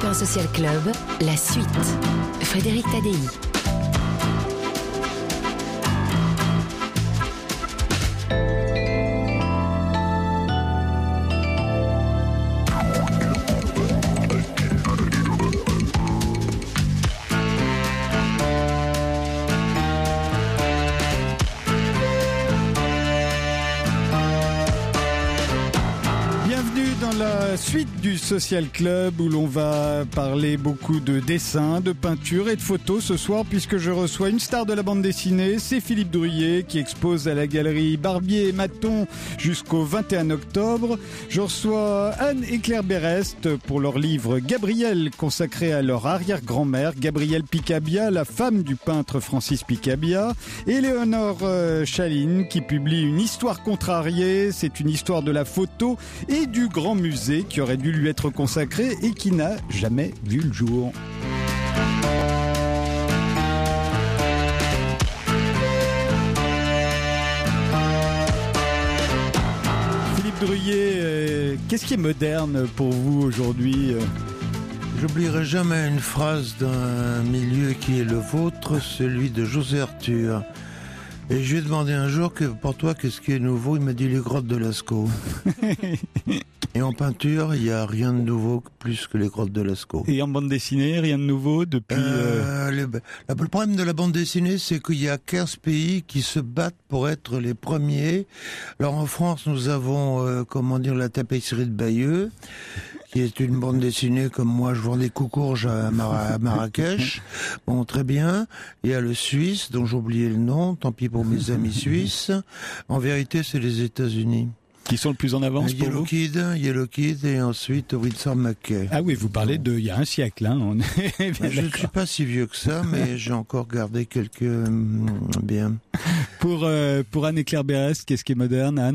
1 Social Club, la suite. Frédéric Tadei. Suite du Social Club où l'on va parler beaucoup de dessins, de peinture et de photos ce soir puisque je reçois une star de la bande dessinée, c'est Philippe Drouillet qui expose à la galerie Barbier et Maton jusqu'au 21 octobre. Je reçois Anne et Claire Berest pour leur livre Gabrielle consacré à leur arrière-grand-mère, Gabrielle Picabia, la femme du peintre Francis Picabia, et Léonore Chaline qui publie une histoire contrariée, c'est une histoire de la photo et du grand musée qui aurait dû lui être consacré et qui n'a jamais vu le jour. Philippe Drouillet, qu'est-ce qui est moderne pour vous aujourd'hui ? J'oublierai jamais une phrase d'un milieu qui est le vôtre, celui de José Arthur. Et je lui ai demandé un jour que pour toi, qu'est-ce qui est nouveau ? Il m'a dit les grottes de Lascaux. Et en peinture, il n'y a rien de nouveau plus que les grottes de Lascaux. Et en bande dessinée, rien de nouveau depuis... Le problème de la bande dessinée, c'est qu'il y a 15 pays qui se battent pour être les premiers. Alors en France, nous avons, la tapisserie de Bayeux, qui est une bande dessinée comme moi, je vends des coucourges à Marrakech. Bon, très bien. Il y a le Suisse, dont j'ai oublié le nom, tant pis pour mes amis suisses. En vérité, c'est les États-Unis. Qui sont le plus en avance pour vous ? Yellow Kid et ensuite Winsor McKay. Ah oui, vous parlez de il y a un siècle. Hein, je ne suis pas si vieux que ça, mais j'ai encore gardé quelques bien. Pour Anne et Claire Berest, qu'est-ce qui est moderne, Anne ?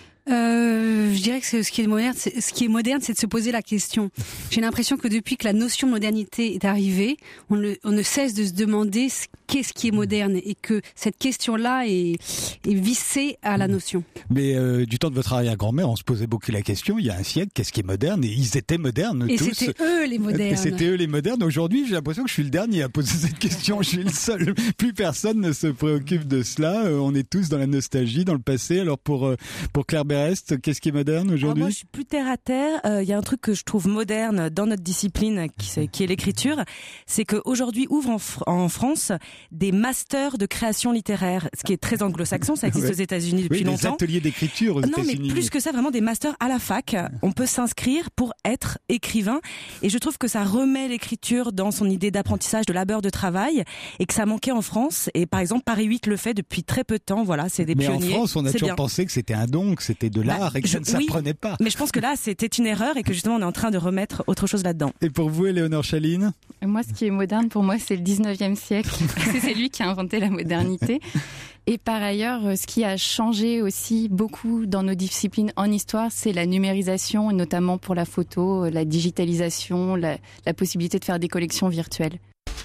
Je dirais que ce qui est moderne, c'est de se poser la question. J'ai l'impression que depuis que la notion de modernité est arrivée, on ne cesse de se demander qu'est-ce qui est moderne et que cette question-là est vissée à la notion. Mais du temps de votre arrière-grand-mère, on se posait beaucoup la question, il y a un siècle, qu'est-ce qui est moderne ? Et ils étaient modernes tous. Et c'était eux les modernes. Et c'était eux les modernes. Aujourd'hui, j'ai l'impression que je suis le dernier à poser cette question. Je suis le seul. Plus personne ne se préoccupe de cela. On est tous dans la nostalgie, dans le passé. Alors pour Claire Berest, qu'est-ce qui est moderne aujourd'hui ? Moi, je suis plus terre à terre. Il y a un truc que je trouve moderne dans notre discipline, qui est l'écriture, c'est qu'aujourd'hui ouvrent en France des masters de création littéraire, ce qui est très anglo-saxon, ça existe aux États-Unis depuis longtemps. Des ateliers d'écriture aux États-Unis. Non, mais plus que ça, vraiment des masters à la fac. On peut s'inscrire pour être écrivain, et je trouve que ça remet l'écriture dans son idée d'apprentissage, de labeur, de travail, et que ça manquait en France. Et par exemple, Paris 8 le fait depuis très peu de temps. Voilà, c'est des pionniers. Mais en France, on a toujours pensé que c'était un don, que c'était de l'art et que ça ne s'apprenait pas. Mais je pense que là, c'était une erreur et que justement, on est en train de remettre autre chose là-dedans. Et pour vous, Léonore Chaline ? Moi, ce qui est moderne pour moi, c'est le 19e siècle. C'est lui qui a inventé la modernité. Et par ailleurs, ce qui a changé aussi beaucoup dans nos disciplines en histoire, c'est la numérisation, notamment pour la photo, la digitalisation, la possibilité de faire des collections virtuelles.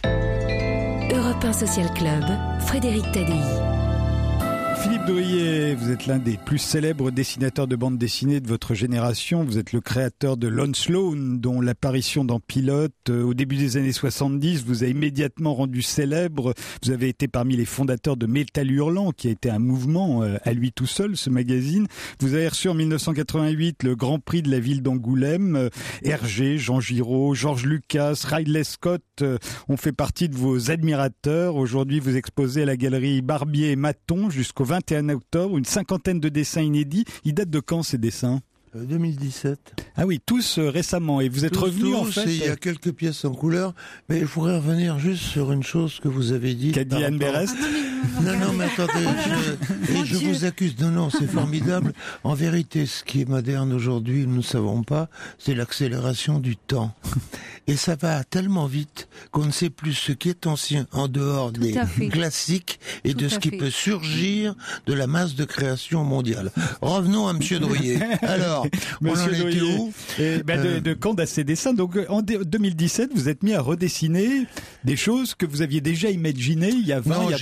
Europe 1 Social Club, Frédéric Tadei. Philippe Drouillet, vous êtes l'un des plus célèbres dessinateurs de bande dessinée de votre génération. Vous êtes le créateur de Lon Sloan, dont l'apparition dans Pilote au début des années 70 vous a immédiatement rendu célèbre. Vous avez été parmi les fondateurs de Métal Hurlant, qui a été un mouvement à lui tout seul, ce magazine. Vous avez reçu en 1988 le Grand Prix de la ville d'Angoulême. Hergé, Jean Giraud, George Lucas, Ridley Scott ont fait partie de vos admirateurs. Aujourd'hui, vous exposez à la galerie Barbier et Maton jusqu'au 21 octobre, une cinquantaine de dessins inédits. Ils datent de quand ces dessins ? 2017. Ah oui, tous récemment. Et vous êtes revenu en fait. Il y a quelques pièces en couleur, mais je voudrais revenir juste sur une chose que vous avez dit. Qu'a dit Anne Berest ? Non, mais attendez, je vous accuse. Non, c'est formidable. En vérité, ce qui est moderne aujourd'hui, nous ne savons pas, c'est l'accélération du temps. Et ça va tellement vite qu'on ne sait plus ce qui est ancien en dehors des classiques et de ce qui peut surgir de la masse de création mondiale. Revenons à Monsieur Drouillet. Alors, Monsieur Drouillet, de quand à ces dessins. Donc en 2017, vous êtes mis à redessiner des choses que vous aviez déjà imaginées il y a 20, il y a 30 ans.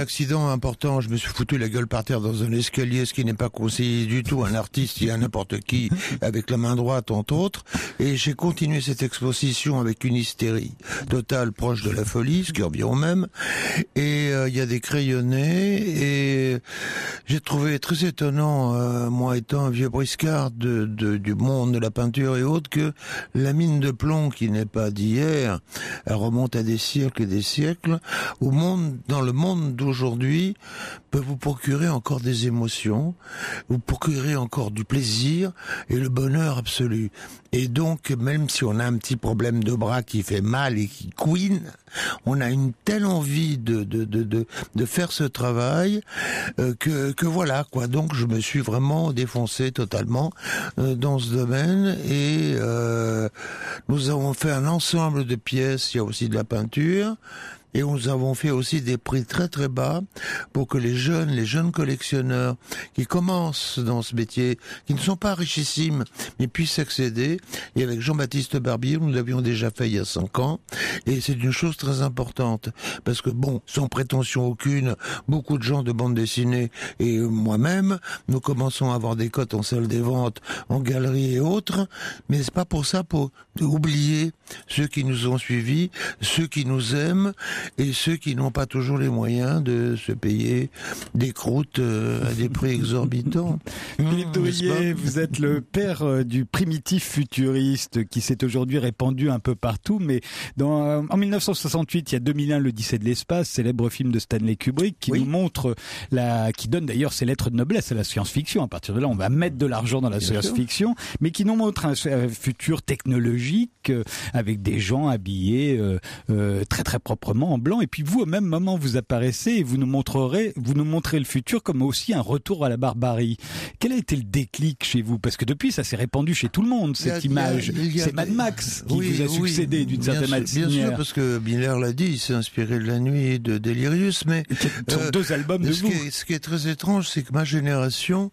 accident important, je me suis foutu la gueule par terre dans un escalier, ce qui n'est pas conseillé du tout. Un artiste, il y a n'importe qui, avec la main droite, entre autres. Et j'ai continué cette exposition avec une hystérie totale, proche de la folie, ce qui revient au même. Et il y a des crayonnés, et j'ai trouvé très étonnant, moi étant un vieux briscard du monde de la peinture et autres, que la mine de plomb, qui n'est pas d'hier, elle remonte à des siècles et des siècles, dans le monde d'aujourd'hui, peut vous procurer encore des émotions, vous procurer encore du plaisir et le bonheur absolu. Et donc, même si on a un petit problème de bras qui fait mal et qui couine, on a une telle envie de faire ce travail que voilà, quoi. Donc, je me suis vraiment défoncé totalement dans ce domaine, et nous avons fait un ensemble de pièces. Il y a aussi de la peinture. Et nous avons fait aussi des prix très très bas pour que les jeunes collectionneurs qui commencent dans ce métier, qui ne sont pas richissimes, mais puissent accéder. Et avec Jean-Baptiste Barbier, nous l'avions déjà fait il y a 5 ans. Et c'est une chose très importante. Parce que bon, sans prétention aucune, beaucoup de gens de bande dessinée et moi-même, nous commençons à avoir des cotes en salle des ventes, en galerie et autres. Mais c'est pas pour ça pour oublier ceux qui nous ont suivis, ceux qui nous aiment, et ceux qui n'ont pas toujours les moyens de se payer des croûtes à des prix exorbitants. Philippe Drouillet, vous êtes le père du primitif futuriste qui s'est aujourd'hui répandu un peu partout, mais en 1968, il y a 2001, l'Odyssée de l'espace, célèbre film de Stanley Kubrick, qui nous montre qui donne d'ailleurs ses lettres de noblesse à la science-fiction. À partir de là, on va mettre de l'argent dans la science-fiction, mais qui nous montre un futur technologique avec des gens habillés très très proprement en blanc. Et puis vous, au même moment, vous apparaissez et vous nous montrez le futur comme aussi un retour à la barbarie. Quel a été le déclic chez vous? Parce que depuis, ça s'est répandu chez tout le monde, cette image. C'est Mad Max qui vous a succédé d'une certaine manière. Bien sûr, parce que Miller l'a dit, il s'est inspiré de La Nuit et de Delirious, mais deux albums de vous. Ce qui est très étrange, c'est que ma génération,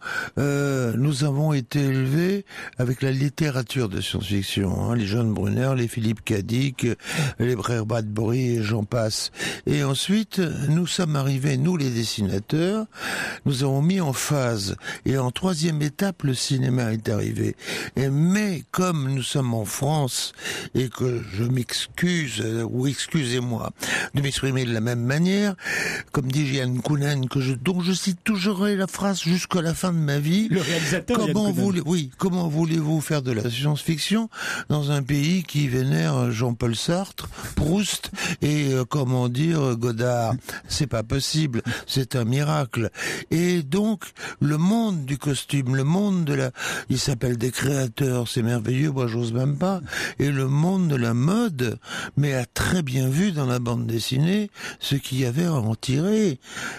nous avons été élevés avec la littérature de science-fiction, les John Brunner, les Philippe K. Dick, les frères Bradbury et j'en passe. Et ensuite, nous sommes arrivés, nous les dessinateurs, nous avons mis en phase. Et en troisième étape, le cinéma est arrivé. Mais comme nous sommes en France, et que je m'excuse, ou excusez-moi, de m'exprimer de la même manière, comme dit Yann Kounen, dont je cite toujours la phrase jusqu'à la fin de ma vie. Le réalisateur comment voulez-vous faire de la science-fiction dans un pays qui vénère Jean-Paul Sartre, Proust et comment dire, Godard? C'est pas possible, c'est un miracle. Et donc, le monde du costume, le monde il s'appelle des créateurs, c'est merveilleux, moi j'ose même pas. Et le monde de la mode, mais a très bien vu dans la bande dessinée ce qu'il y avait à en tirer.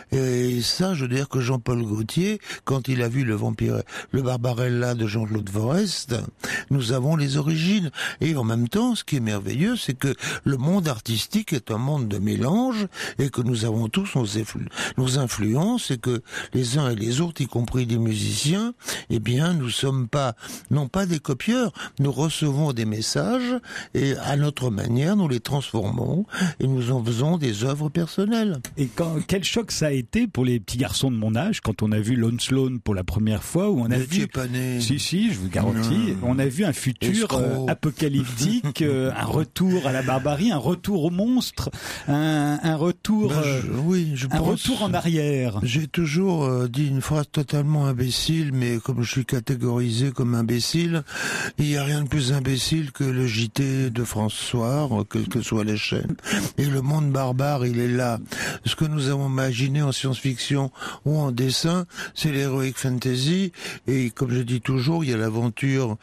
Et ça, je veux dire que Jean-Paul Gaultier, quand il a vu le Barbarella de Jean-Claude Forest, nous avons les origines. Et en même temps, ce qui est merveilleux, c'est que le monde artistique est un monde de mélange et que nous avons tous nos influences et que les uns et les autres, y compris les musiciens, eh bien, nous sommes non pas des copieurs, nous recevons des messages et à notre manière, nous les transformons et nous en faisons des œuvres personnelles. Et quel choc ça a été pour les petits garçons de mon âge quand on a vu Lone Sloan pour la première fois, où on a vu... pas né. Si, je vous garantis, on a vu un futur apocalyptique, un retour à la barbarie, un retour au monstre, un retour retour en arrière. J'ai toujours dit une phrase totalement imbécile, mais comme je suis catégorisé comme imbécile, il n'y a rien de plus imbécile que le JT de France Soir, quelles que soient les chaînes. Et le monde barbare, il est là. Ce que nous avons imaginé en science-fiction ou en dessin, c'est l'heroic fantasy. Et comme je dis toujours, il y a l'aventure,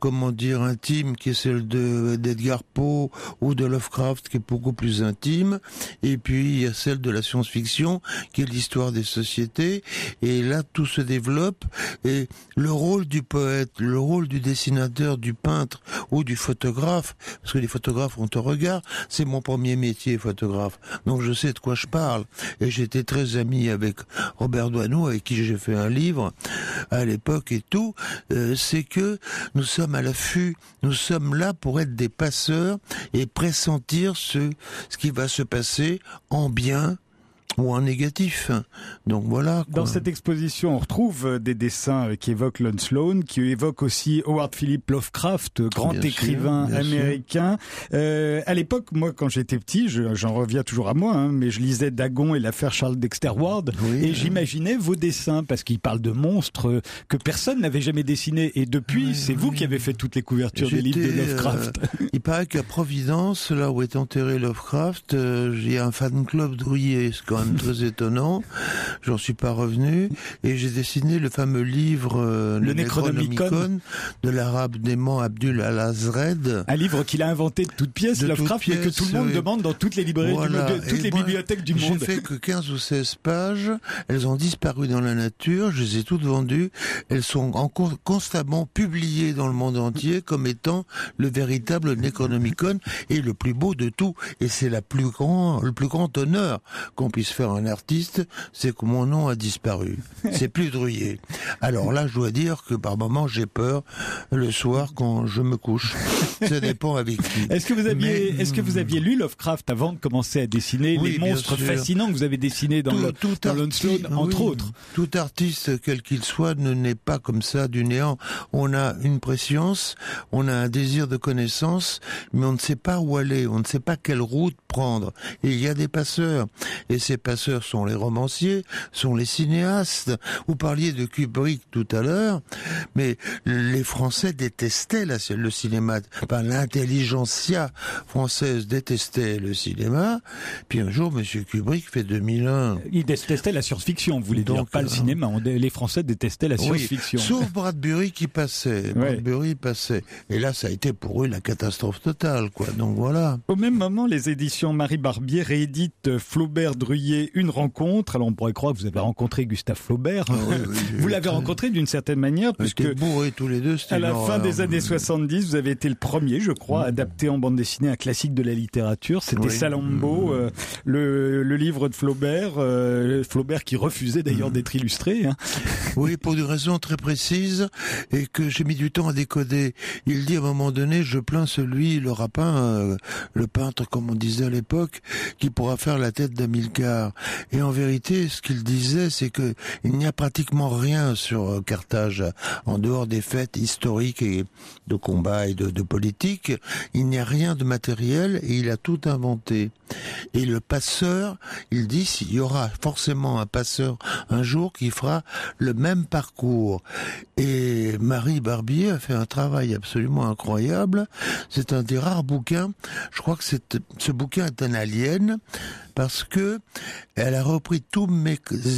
intime, qui est celle d'Edgar Poe ou de Lovecraft, qui est beaucoup plus intime. Et puis, il y a celle de la science-fiction, qui est l'histoire des sociétés. Et là, tout se développe. Et le rôle du poète, le rôle du dessinateur, du peintre ou du photographe, parce que les photographes ont un regard, c'est mon premier métier, photographe. Donc, je sais de quoi je parle. Et j'étais très ami avec Robert Doisneau, avec qui j'ai fait un livre à l'époque et tout. C'est que nous sommes à l'affût, nous sommes là pour être des passeurs et pressentir ce qui va se passer en bien ou en négatif. Donc voilà. Dans cette exposition, on retrouve des dessins qui évoquent Lon Sloan, qui évoquent aussi Howard Phillips Lovecraft, grand écrivain américain. À l'époque, moi, quand j'étais petit, j'en reviens toujours à moi, mais je lisais Dagon et l'affaire Charles Dexter Ward, et j'imaginais vos dessins, parce qu'ils parlent de monstres que personne n'avait jamais dessinés. Et depuis, c'est vous qui avez fait toutes les couvertures des livres de Lovecraft. Il paraît qu'à Providence, là où est enterré Lovecraft, il y a un fan club Druillet, c'est quand même très étonnant. J'en suis pas revenu, et j'ai dessiné le fameux livre le Necronomicon de l'arabe dément Abdul al-Azred. Un livre qu'il a inventé de toutes pièces, Lovecraft, mais que tout le monde demande dans toutes les librairies, toutes les bibliothèques du monde. J'ai fait que 15 ou 16 pages, elles ont disparu dans la nature, je les ai toutes vendues, elles sont constamment publiées dans le monde entier comme étant le véritable Necronomicon et le plus beau de tout. Et c'est le plus grand honneur qu'on puisse faire à un artiste, c'est que mon nom a disparu. C'est plus Druillet. Alors là, je dois dire que par moments, j'ai peur le soir quand je me couche. Ça dépend avec qui. Est-ce que vous aviez lu Lovecraft avant de commencer à dessiner les monstres fascinants que vous avez dessinés dans Lon Sloan, entre autres? Tout artiste, quel qu'il soit, ne naît pas comme ça du néant. On a une prescience, on a un désir de connaissance, mais on ne sait pas où aller, on ne sait pas quelle route prendre. Et il y a des passeurs. Et ces passeurs sont les romanciers, sont les cinéastes. Vous parliez de Kubrick tout à l'heure, mais les Français détestaient le cinéma. Enfin, l'intelligentsia française détestait le cinéma. Puis un jour, Monsieur Kubrick fait 2001. Il détestait la science-fiction, vous voulez dire, pas le cinéma. Les Français détestaient la science-fiction. Sauf Bradbury qui passait. Bradbury passait. Et là, ça a été pour eux la catastrophe totale, quoi. Donc voilà. Au même moment, les éditions Marie Barbier rééditent Flaubert-Druillet, une rencontre. Alors on pourrait croire que vous avez rencontré Gustave Flaubert. Vous l'avez rencontré d'une certaine manière, puisque bourrés tous les deux. À la fin des années 70, vous avez été le premier, je crois, à adapter en bande dessinée un classique de la littérature. C'était Salammbô, le livre de Flaubert. Flaubert qui refusait d'ailleurs d'être illustré. Oui, pour une raison très précise et que j'ai mis du temps à décoder. Il dit à un moment donné, je plains celui, le rapin, le peintre comme on disait à l'époque, qui pourra faire la tête d'Hamilcar. Et en vérité, ce qu'il disait, c'est que il n'y a pratiquement rien sur Carthage, en dehors des faits historiques et de combats et de politique. Il n'y a rien de matériel et il a tout inventé. Et le passeur, il dit, s'il y aura forcément un passeur un jour qui fera le même parcours. Et Marie Barbier a fait un travail absolument incroyable. C'est un des rares bouquins, je crois que ce bouquin est un alien, parce que elle a repris tous mes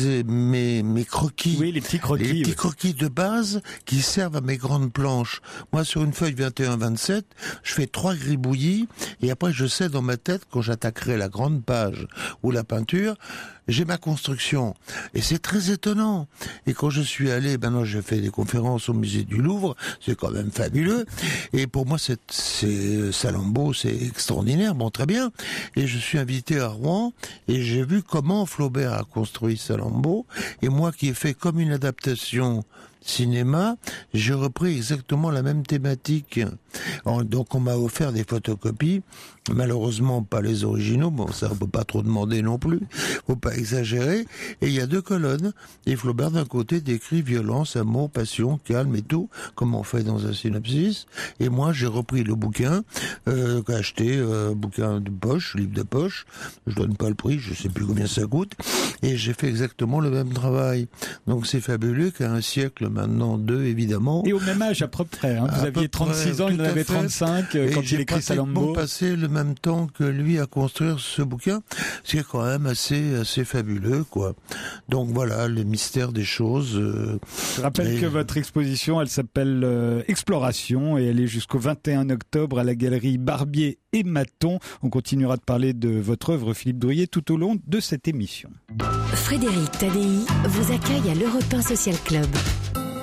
croquis. Oui, les petits croquis. Les petits croquis de base qui servent à mes grandes planches. Moi, sur une feuille 21-27, je fais 3 gribouillis et après je sais dans ma tête, quand j'attaquerai la grande page ou la peinture, j'ai ma construction. Et c'est très étonnant. Et quand je suis allé, maintenant j'ai fait des conférences au musée du Louvre, c'est quand même fabuleux. Et pour moi, c'est Salammbô, c'est extraordinaire. Bon, très bien. Et je suis invité à Rouen et j'ai vu comment Flaubert a construit Salammbô. Et moi qui ai fait comme une adaptation cinéma, j'ai repris exactement la même thématique. Donc on m'a offert des photocopies, malheureusement pas les originaux, bon ça on peut pas trop demander non plus, faut pas exagérer, et il y a 2 colonnes, et Flaubert d'un côté décrit violence, amour, passion, calme et tout, comme on fait dans un synopsis, et moi j'ai repris le bouquin, acheté, bouquin de poche, livre de poche, je donne pas le prix, je sais plus combien ça coûte, et j'ai fait exactement le même travail. Donc c'est fabuleux qu'à un siècle maintenant, 2 évidemment. Et au même âge à peu près, vous aviez 36 ans, il en avait 35 quand il écrit Salammbô. J'ai passé le même temps que lui à construire ce bouquin, c'est quand même assez fabuleux, quoi. Donc voilà, le mystère des choses. Je rappelle que votre exposition, elle s'appelle Exploration et elle est jusqu'au 21 octobre à la galerie Barbier et Maton. On continuera de parler de votre œuvre, Philippe Druillet, tout au long de cette émission. Frédéric Tadei vous accueille à l'Europe 1 Social Club.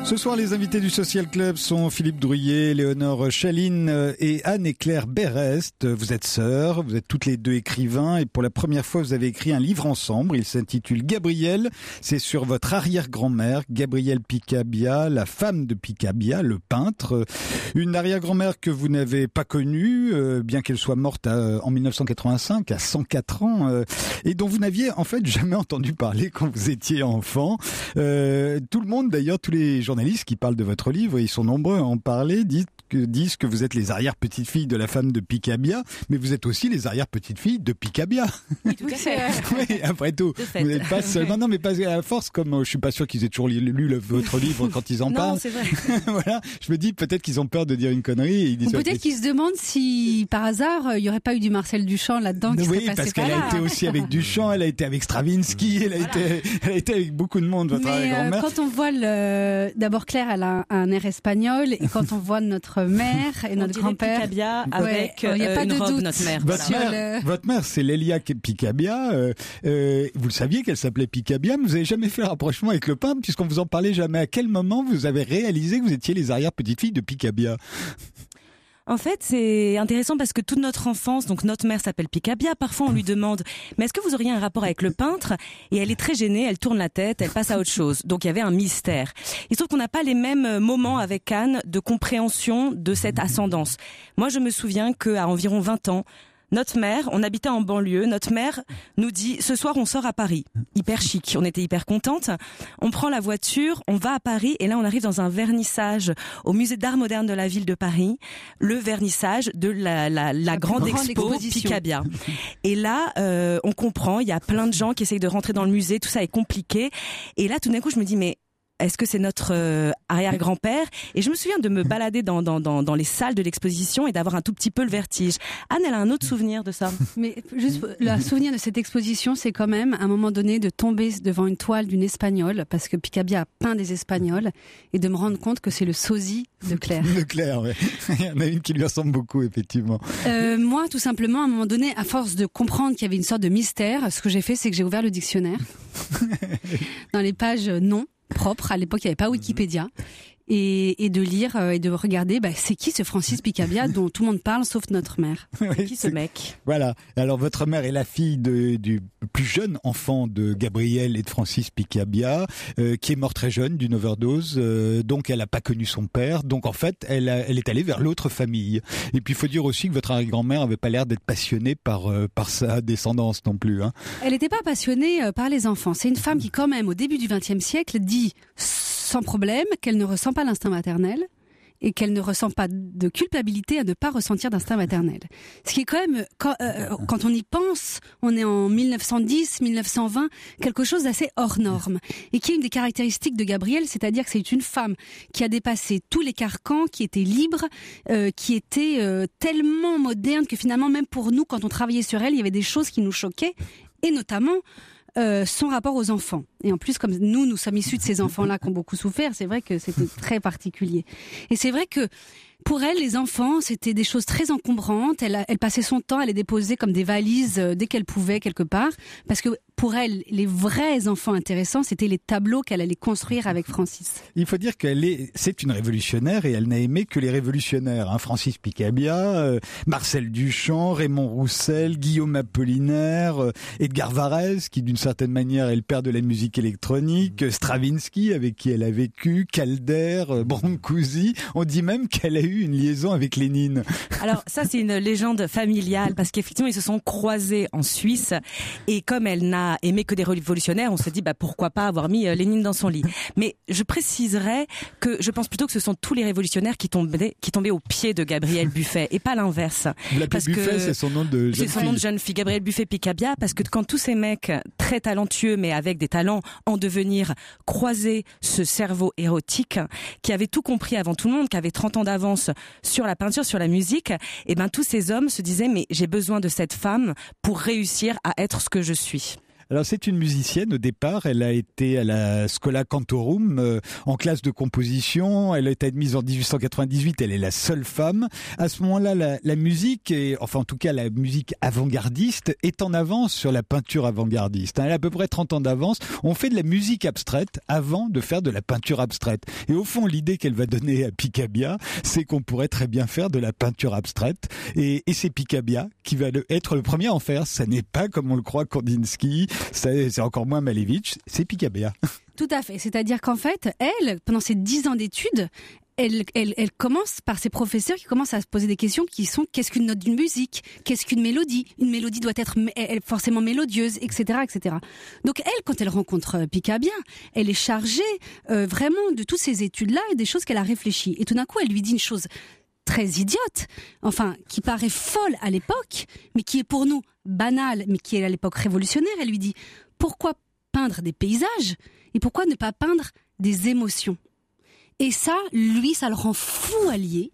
Ce soir, les invités du Social Club sont Philippe Drouillet, Léonore Chaline et Anne et Claire Berest. Vous êtes sœurs, vous êtes toutes les deux écrivains et pour la première fois, vous avez écrit un livre ensemble. Il s'intitule Gabrielle. C'est sur votre arrière-grand-mère, Gabrielle Picabia, la femme de Picabia, le peintre. Une arrière-grand-mère que vous n'avez pas connue, bien qu'elle soit morte en 1985, à 104 ans, et dont vous n'aviez en fait jamais entendu parler quand vous étiez enfant. Tout le monde, d'ailleurs, tous les journalistes qui parlent de votre livre, ils sont nombreux à en parler, disent que vous êtes les arrière-petites-filles de la femme de Picabia, mais vous êtes aussi les arrière-petites-filles de Picabia. Oui, tout à fait. Oui, après tout. Vous n'êtes pas seulement, non, mais pas à force, comme je suis pas sûr qu'ils aient toujours lu votre livre quand ils en parlent. Non, c'est vrai. Voilà. Je me dis peut-être qu'ils ont peur de dire une connerie. Et ils disent, ou peut-être qu'ils se demandent si, par hasard, il n'y aurait pas eu du Marcel Duchamp là-dedans qui serait passé parce par qu'elle là. a été aussi avec Duchamp, elle a été avec Stravinsky, elle a été avec beaucoup de monde, votre arrière-grand-mère. Quand on voit d'abord Claire, elle a un air espagnol, et quand on voit notre mère et notre grand-père, Picabia avec y a pas une de robe, doute. notre mère. Votre mère, c'est Lélia Picabia. Vous le saviez qu'elle s'appelait Picabia, mais vous n'avez jamais fait le rapprochement avec le peintre, puisqu'on vous en parlait jamais. À quel moment vous avez réalisé que vous étiez les arrière-petites-filles de Picabia? En fait, c'est intéressant parce que toute notre enfance, donc notre mère s'appelle Picabia, parfois on lui demande « Mais est-ce que vous auriez un rapport avec le peintre ?» Et elle est très gênée, elle tourne la tête, elle passe à autre chose. Donc il y avait un mystère. Il se trouve qu'on n'a pas les mêmes moments avec Anne de compréhension de cette ascendance. Moi, je me souviens qu'à environ 20 ans, notre mère, on habitait en banlieue, notre mère nous dit « Ce soir, on sort à Paris ». Hyper chic, on était hyper contentes. On prend la voiture, on va à Paris et là, on arrive dans un vernissage au musée d'art moderne de la ville de Paris, le vernissage de la grande expo Picabia. Et là, on comprend, il y a plein de gens qui essayent de rentrer dans le musée, tout ça est compliqué. Et là, tout d'un coup, je me dis « Mais est-ce que c'est notre arrière-grand-père ?» Et je me souviens de me balader dans les salles de l'exposition et d'avoir un tout petit peu le vertige. Anne, elle a un autre souvenir de ça. Mais juste le souvenir de cette exposition, c'est quand même à un moment donné de tomber devant une toile d'une Espagnole, parce que Picabia a peint des Espagnols, et de me rendre compte que c'est le sosie de Claire. De Claire, oui. Il y en a une qui lui ressemble beaucoup, effectivement. Moi, tout simplement, à un moment donné, à force de comprendre qu'il y avait une sorte de mystère, ce que j'ai fait, c'est que j'ai ouvert le dictionnaire. Dans les pages non propre. À l'époque, il n'y avait pas Wikipédia. Et de lire et de regarder, c'est qui ce Francis Picabia dont tout le monde parle sauf notre mère? Oui, qui ce mec? Voilà. Alors votre mère est la fille du plus jeune enfant de Gabrielle et de Francis Picabia, qui est mort très jeune d'une overdose. Donc elle n'a pas connu son père. Donc en fait, elle est allée vers l'autre famille. Et puis il faut dire aussi que votre arrière-grand-mère avait pas l'air d'être passionnée par sa descendance non plus. Hein. Elle n'était pas passionnée par les enfants. C'est une femme qui, quand même, au début du XXe siècle, dit sans problème qu'elle ne ressent pas l'instinct maternel et qu'elle ne ressent pas de culpabilité à ne pas ressentir d'instinct maternel. Ce qui est quand même, quand on y pense, on est en 1910, 1920, quelque chose d'assez hors norme. Et qui est une des caractéristiques de Gabrielle, c'est-à-dire que c'est une femme qui a dépassé tous les carcans, qui était libre, qui était tellement moderne que finalement, même pour nous, quand on travaillait sur elle, il y avait des choses qui nous choquaient, et notamment son rapport aux enfants. Et en plus, comme nous sommes issus de ces enfants-là qui ont beaucoup souffert, c'est vrai que c'était très particulier. Et c'est vrai que pour elle, les enfants, c'était des choses très encombrantes. Elle passait son temps à les déposer comme des valises dès qu'elle pouvait quelque part. Parce que pour elle, les vrais enfants intéressants, c'était les tableaux qu'elle allait construire avec Francis. Il faut dire c'est une révolutionnaire et elle n'a aimé que les révolutionnaires. Hein. Francis Picabia, Marcel Duchamp, Raymond Roussel, Guillaume Apollinaire, Edgar Varèse, qui d'une certaine manière est le père de la musique électronique, Stravinsky, avec qui elle a vécu, Calder, Brancusi. On dit même qu'elle a eu une liaison avec Lénine. Alors ça, c'est une légende familiale parce qu'effectivement, ils se sont croisés en Suisse et comme elle n'a aimé que des révolutionnaires, on se dit pourquoi pas avoir mis Lénine dans son lit. Mais je préciserais que je pense plutôt que ce sont tous les révolutionnaires qui tombaient au pied de Gabrielle Buffet et pas l'inverse. Vous l'appelez Buffet, c'est son nom de jeune fille. C'est son nom de jeune fille, Gabrielle Buffet Picabia, parce que quand tous ces mecs très talentueux mais avec des talents en devenir croisaient ce cerveau érotique qui avait tout compris avant tout le monde, qui avait 30 ans d'avance sur la peinture, sur la musique, et tous ces hommes se disaient mais j'ai besoin de cette femme pour réussir à être ce que je suis. Alors c'est une musicienne au départ, elle a été à la Schola Cantorum en classe de composition, elle a été admise en 1898, elle est la seule femme. À ce moment-là, la musique, enfin en tout cas la musique avant-gardiste, est en avance sur la peinture avant-gardiste. Elle a à peu près 30 ans d'avance. On fait de la musique abstraite avant de faire de la peinture abstraite. Et au fond, l'idée qu'elle va donner à Picabia, c'est qu'on pourrait très bien faire de la peinture abstraite. Et c'est Picabia qui va être le premier à en faire. Ça n'est pas comme on le croit Kandinsky, c'est encore moins Malevich, c'est Picabia. Tout à fait. C'est-à-dire qu'en fait, elle, pendant ses 10 ans d'études, elle commence par ses professeurs qui commencent à se poser des questions qui sont qu'est-ce qu'une note d'une musique, qu'est-ce qu'une mélodie, une mélodie doit être forcément mélodieuse, etc., etc. Donc elle, quand elle rencontre Picabia, elle est chargée vraiment de toutes ces études-là et des choses qu'elle a réfléchies. Et tout d'un coup, elle lui dit une chose très idiote, enfin qui paraît folle à l'époque, mais qui est pour nous banale, mais qui est à l'époque révolutionnaire. Elle lui dit pourquoi peindre des paysages et pourquoi ne pas peindre des émotions? Et ça, lui, ça le rend fou allié.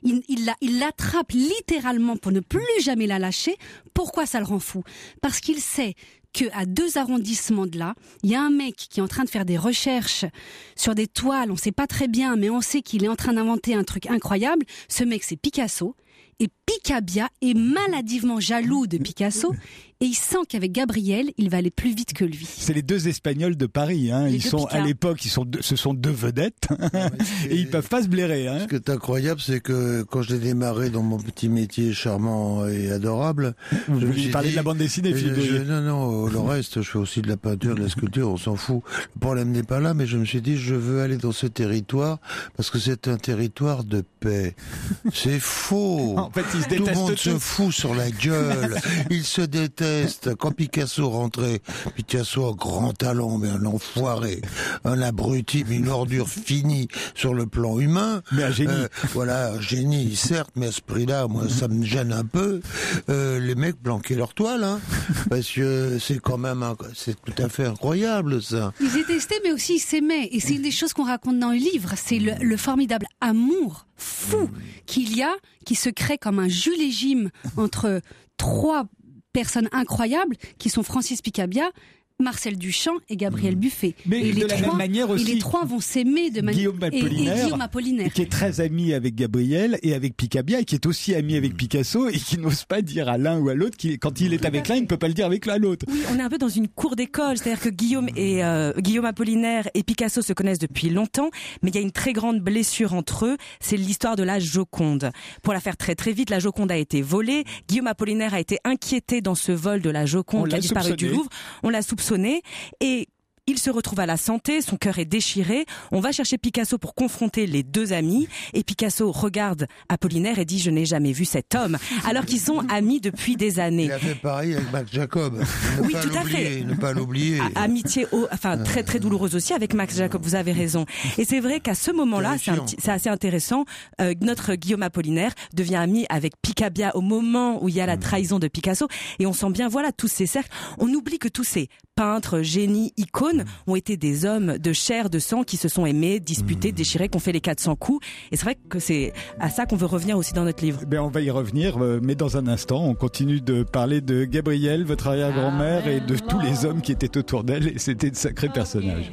Il l'attrape littéralement pour ne plus jamais la lâcher. Pourquoi ça le rend fou? Parce qu'il sait qu'à 2 arrondissements de là, il y a un mec qui est en train de faire des recherches sur des toiles, on sait pas très bien, mais on sait qu'il est en train d'inventer un truc incroyable. Ce mec, c'est Picasso. Et Picabia est maladivement jaloux de Picasso et il sent qu'avec Gabriel, il va aller plus vite que lui. C'est les 2 Espagnols de Paris. Hein. Ils sont à l'époque, ce sont 2 vedettes et ils peuvent pas se blairer. Hein. Ce qui est incroyable, c'est que quand j'ai démarré dans mon petit métier charmant et adorable, je parlais de la bande dessinée, Philippe. Non, le reste, je fais aussi de la peinture, de la sculpture, on s'en fout. Le problème n'est pas là, mais je me suis dit, je veux aller dans ce territoire parce que c'est un territoire de paix. C'est faux. En fait, ils se détestent. Tout le monde se fout sur la gueule. Ils se détestent. Quand Picasso rentrait, Picasso a grand talent, mais un enfoiré, un abruti, mais une ordure finie sur le plan humain. Mais un génie. Voilà, un génie, certes, mais à ce prix-là, moi, ça me gêne un peu. Les mecs planquaient leur toile, hein, parce que c'est quand même, c'est tout à fait incroyable, ça. Ils détestaient, mais aussi ils s'aimaient. Et c'est une des choses qu'on raconte dans le livre, c'est le formidable amour fou qu'il y a, qui se crée comme un Jules et Jim entre 3 personnes incroyables qui sont Francis Picabia, Marcel Duchamp et Gabriel Buffet. Mais et de la même manière aussi, et les 3 vont s'aimer de manière... Guillaume Apollinaire. Qui est très ami avec Gabriel et avec Picabia, et qui est aussi ami avec Picasso, et qui n'ose pas dire à l'un ou à l'autre, quand il est avec l'un, il ne peut pas le dire avec l'autre. Oui, on est un peu dans une cour d'école, c'est-à-dire que Guillaume Apollinaire et Picasso se connaissent depuis longtemps, mais il y a une très grande blessure entre eux, c'est l'histoire de la Joconde. Pour la faire très très vite, la Joconde a été volée, Guillaume Apollinaire a été inquiété dans ce vol de la Joconde qui a disparu du Louvre, on l'a soupçonné, et il se retrouve à la santé, son cœur est déchiré. On va chercher Picasso pour confronter les 2 amis. Et Picasso regarde Apollinaire et dit « Je n'ai jamais vu cet homme », alors qu'ils sont amis depuis des années. Il a fait pareil avec Max Jacob. Oui, tout à fait. Ne pas l'oublier. Amitié, très très douloureuse aussi avec Max Jacob, vous avez raison. Et c'est vrai qu'à ce moment-là, c'est assez intéressant, notre Guillaume Apollinaire devient ami avec Picabia au moment où il y a la trahison de Picasso. Et on sent bien, voilà, tous ces cercles. On oublie que tous ces peintres, génies, icônes ont été des hommes de chair, de sang qui se sont aimés, disputés, déchirés, qui ont fait les 400 coups. Et c'est vrai que c'est à ça qu'on veut revenir aussi dans notre livre. On va y revenir, mais dans un instant, on continue de parler de Gabrielle, votre arrière-grand-mère, et de tous les hommes qui étaient autour d'elle. Et c'était de sacrés personnages.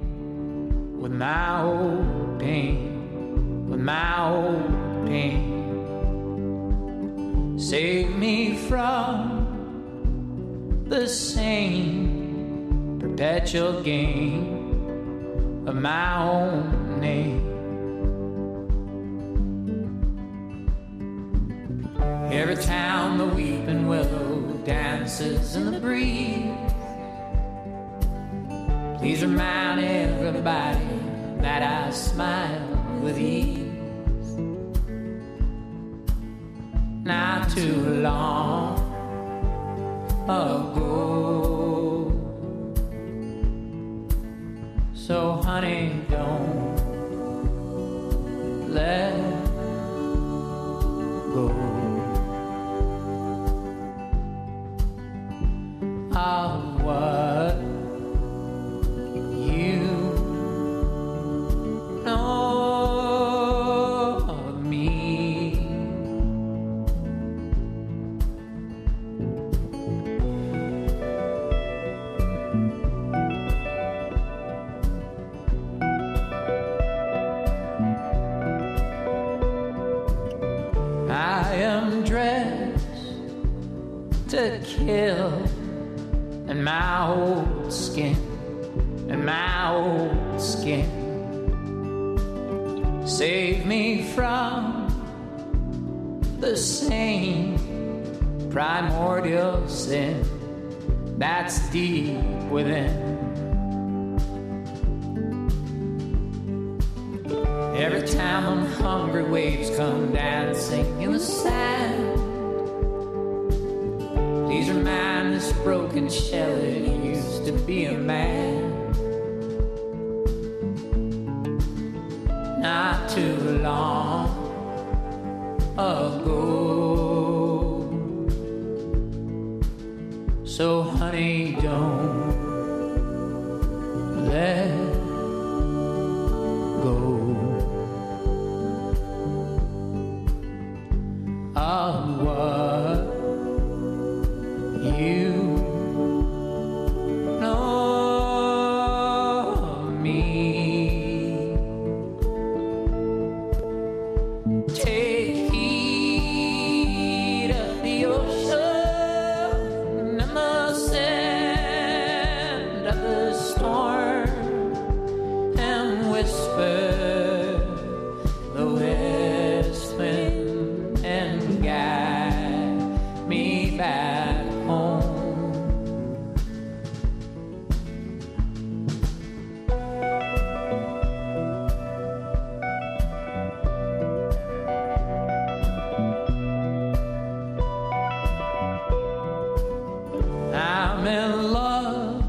With my old pain, save me from the same perpetual game of my own name. Every time the weeping willow dances in the breeze, please remind everybody that I smile with ease. Not too long ago, so honey, don't let go of what you know of me. to kill, and my old skin, and my old skin. Save me from the same primordial sin that's deep within. Every time them hungry waves come dancing in the sand, please remind this broken shell it used to be a man. Not too long ago. So honey, don't let go of what you know of me. Take heed of the ocean and the sand of the storm, and whisper the west wind and guide me back home. I'm in love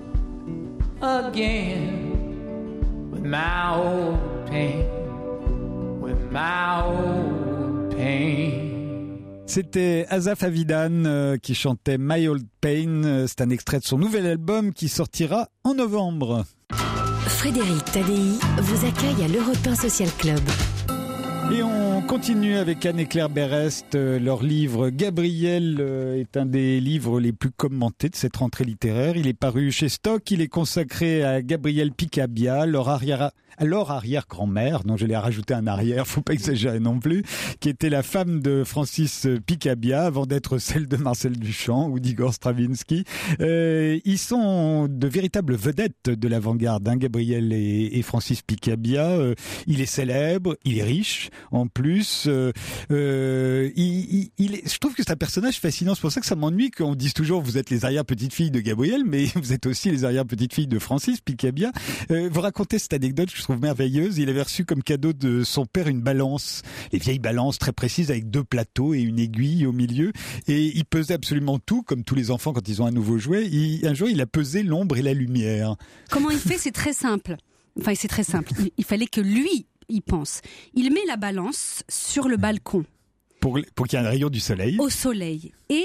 again with my old pain, with my old pain. C'était Asaf Avidan qui chantait My Old Pain. C'est un extrait de son nouvel album qui sortira en novembre. Frédéric Tadei vous accueille à l'Europe 1 Social Club. Et on continue avec Anne et Claire Berest. Leur livre Gabriel est un des livres les plus commentés de cette rentrée littéraire. Il est paru chez Stock. Il est consacré à Gabrielle Picabia, leur arrière-grand-mère, dont je l'ai rajouté un arrière, faut pas exagérer non plus, qui était la femme de Francis Picabia avant d'être celle de Marcel Duchamp ou d'Igor Stravinsky. Ils sont de véritables vedettes de l'avant-garde, hein, Gabriel et Francis Picabia. Il est célèbre, il est riche. En plus, je trouve que c'est un personnage fascinant. C'est pour ça que ça m'ennuie qu'on dise toujours vous êtes les arrière-petites-filles de Gabriel, mais vous êtes aussi les arrière-petites-filles de Francis Picabia. Vous racontez cette anecdote que je trouve merveilleuse. Il avait reçu comme cadeau de son père une balance, les vieilles balances très précises avec 2 plateaux et une aiguille au milieu. Et il pesait absolument tout, comme tous les enfants quand ils ont un nouveau jouet. Un jour, il a pesé l'ombre et la lumière. Comment il fait ? C'est très simple. Enfin, c'est très simple. Il fallait que lui il pense. Il met la balance sur le balcon. Pour qu'il y ait un rayon du soleil. Au soleil. Et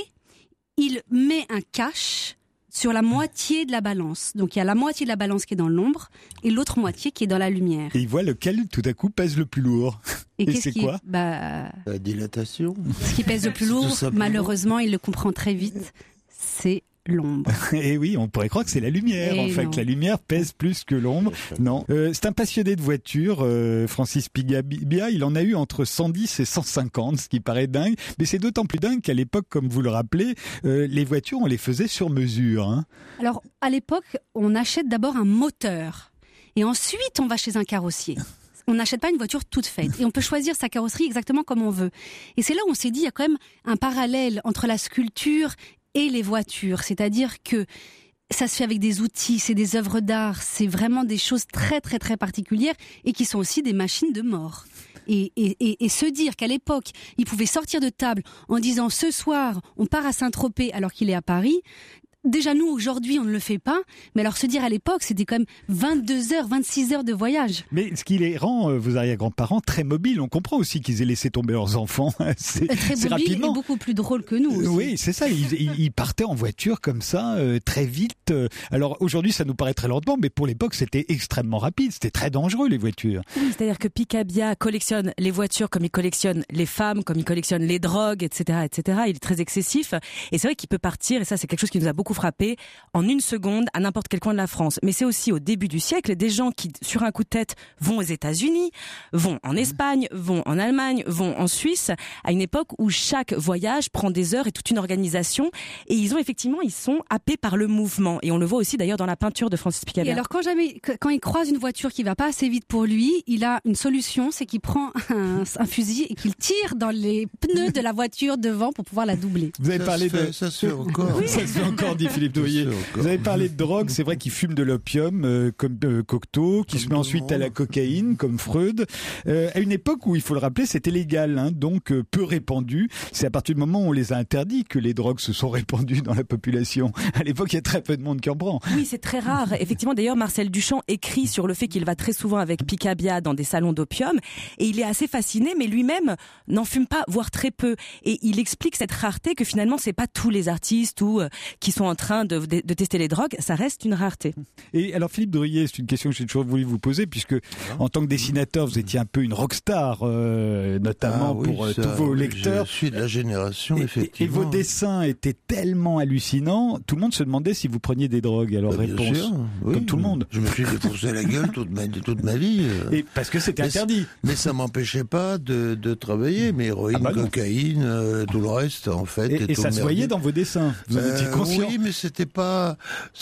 il met un cache sur la moitié de la balance. Donc il y a la moitié de la balance qui est dans l'ombre et l'autre moitié qui est dans la lumière. Et il voit lequel tout à coup pèse le plus lourd. Et c'est quoi ? La dilatation. Ce qui pèse le plus lourd, malheureusement, il le comprend très vite, c'est l'ombre. Et oui, on pourrait croire que c'est la lumière, et en fait, que la lumière pèse plus que l'ombre. Non. C'est un passionné de voitures, Francis Picabia. Il en a eu entre 110 et 150, ce qui paraît dingue. Mais c'est d'autant plus dingue qu'à l'époque, comme vous le rappelez, les voitures, on les faisait sur mesure. Hein. Alors, à l'époque, on achète d'abord un moteur. Et ensuite, on va chez un carrossier. On n'achète pas une voiture toute faite. Et on peut choisir sa carrosserie exactement comme on veut. Et c'est là où on s'est dit, il y a quand même un parallèle entre la sculpture et les voitures, c'est-à-dire que ça se fait avec des outils, c'est des œuvres d'art, c'est vraiment des choses très très très particulières et qui sont aussi des machines de mort. Et se dire qu'à l'époque, il pouvait sortir de table en disant ce soir on part à Saint-Tropez alors qu'il est à Paris. Déjà nous aujourd'hui on ne le fait pas, mais alors se dire à l'époque c'était quand même 22 heures, 26 heures de voyage. Mais ce qui les rend, vos arrière-grands-parents, très mobiles. On comprend aussi qu'ils aient laissé tomber leurs enfants. C'est très mobile et beaucoup plus drôle que nous aussi. Oui, c'est ça, ils partaient en voiture comme ça, très vite. Alors aujourd'hui ça nous paraît très lentement, mais pour l'époque c'était extrêmement rapide, c'était très dangereux les voitures. Oui, c'est-à-dire que Picabia collectionne les voitures comme il collectionne les femmes, comme il collectionne les drogues, etc., etc. Il est très excessif et c'est vrai qu'il peut partir, et ça c'est quelque chose qui nous a beaucoup frapper en une seconde à n'importe quel coin de la France. Mais c'est aussi au début du siècle des gens qui, sur un coup de tête, vont aux États-Unis, vont en Espagne, vont en Allemagne, vont en Suisse, à une époque où chaque voyage prend des heures et toute une organisation. Et ils sont happés par le mouvement. Et on le voit aussi d'ailleurs dans la peinture de Francis Picabia. Et alors quand il croise une voiture qui va pas assez vite pour lui, il a une solution, c'est qu'il prend un fusil et qu'il tire dans les pneus de la voiture devant pour pouvoir la doubler. Vous avez parlé de... Ça se fait encore. Oui. Ça se fait encore, dit Philippe Drouillet. Vous avez parlé de drogue, c'est vrai qu'il fume de l'opium comme Cocteau, qui se met ensuite à la cocaïne comme Freud. À une époque où, il faut le rappeler, c'était légal, hein, donc peu répandu. C'est à partir du moment où on les a interdits que les drogues se sont répandues dans la population. À l'époque, il y a très peu de monde qui en prend. Oui, c'est très rare. Effectivement, d'ailleurs, Marcel Duchamp écrit sur le fait qu'il va très souvent avec Picabia dans des salons d'opium et il est assez fasciné, mais lui-même n'en fume pas, voire très peu. Et il explique cette rareté que finalement, c'est pas tous les artistes qui sont en train de tester les drogues, ça reste une rareté. Et alors, Philippe Drouillet, c'est une question que j'ai toujours voulu vous poser, puisque en tant que dessinateur, vous étiez un peu une rockstar, notamment pour tous vos lecteurs. Je suis de la génération, effectivement. Et vos dessins étaient tellement hallucinants, tout le monde se demandait si vous preniez des drogues. Alors, réponse, sûr, oui, comme tout le monde. Je me suis défoncé la gueule toute ma vie. Et parce que c'était interdit. Mais ça m'empêchait pas de travailler. Mais héroïne, cocaïne, tout le reste, en fait. Et ça se voyait dans vos dessins. Vous en étiez conscient. Oui, mais c'était pas...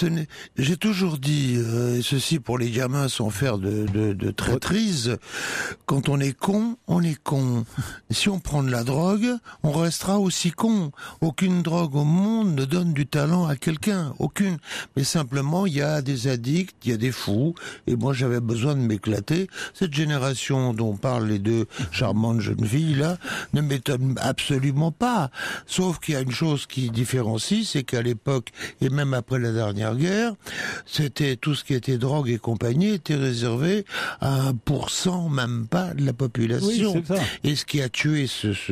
J'ai toujours dit, et ceci pour les gamins sans faire de traîtrise, quand on est con, on est con. Si on prend de la drogue, on restera aussi con. Aucune drogue au monde ne donne du talent à quelqu'un. Aucune. Mais simplement, il y a des addicts, il y a des fous. Et moi, j'avais besoin de m'éclater. Cette génération dont parlent les deux charmantes jeunes filles, là, ne m'étonne absolument pas. Sauf qu'il y a une chose qui différencie, c'est qu'à l'époque, et même après la dernière guerre, c'était tout ce qui était drogue et compagnie était réservé à 1%, même pas, de la population. Oui, c'est ça. Et ce qui a tué